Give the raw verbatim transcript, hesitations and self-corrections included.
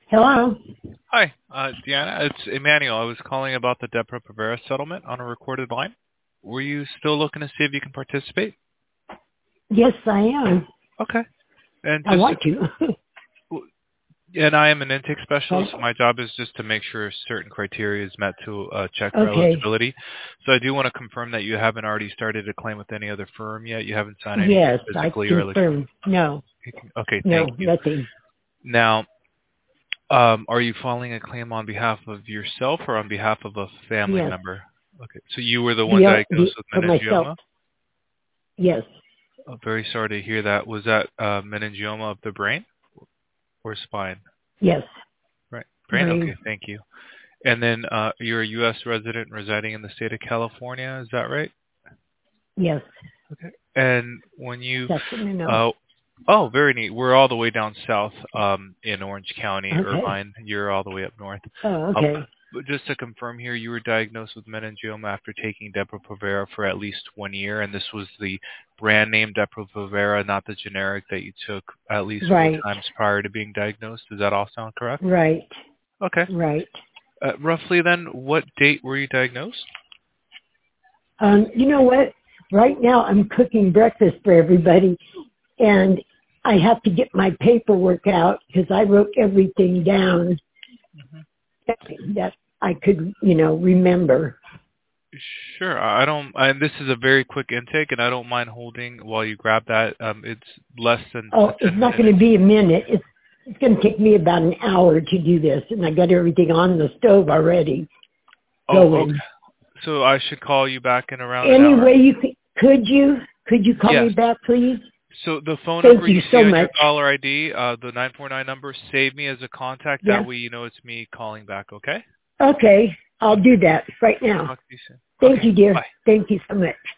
Hello? Hi, uh, Deanna. It's Emmanuel. I was calling about the Depo-Provera settlement on a recorded line. Were you still looking to see if you can participate? Yes, I am. Okay. And I just want to. and I am an intake specialist. Okay. My job is just to make sure certain criteria is met to uh, check for Okay. eligibility. So I do want to confirm that you haven't already started a claim with any other firm yet. You haven't signed anything Yes, I physically or electronically. confirm. No, Okay, thank no, you. nothing. Now, um, are you filing a claim on behalf of yourself or on behalf of a family Yes. member? Okay, so you were the one The, the, diagnosed with for myself. meningioma? Yes. I'm very sorry to hear that. Was that uh, meningioma of the brain or spine? Yes. Right, brain? Okay, Brain. thank you. And then uh, you're a U S resident residing in the state of California, is that right? Yes. Okay. And when you, That's what I know. uh, oh, very neat. We're all the way down south um, in Orange County, Okay. Irvine. You're all the way up north. Oh, Um, okay. but just to confirm here, you were diagnosed with meningioma after taking Depo-Provera for at least one year, and this was the brand name Depo-Provera, not the generic that you took at least four Right. times prior to being diagnosed. Does that all sound correct? Right. Okay. Right. Uh, roughly then, what date were you diagnosed? Um, you know what? Right now I'm cooking breakfast for everybody and I have to get my paperwork out because I wrote everything down hmm that, that I could, you know, remember. Sure. I don't. And this is a very quick intake, and I don't mind holding while you grab that. Um, it's less than Oh, it's ten not going to minutes. be a minute. It's it's going to take me about an hour to do this, and I got everything on the stove already Oh, okay. going. So I should call you back in around an hour? Anyway, you could, could you could you call me Yes. back, please? So the phone Thank number you you see so on your much. caller I D, uh, the nine four nine number, save me as a contact. Yeah. That way you know it's me calling back, okay? Okay, I'll Okay. do that right now. Talk to you soon. Thank Okay. you, dear. Bye. Thank you so much.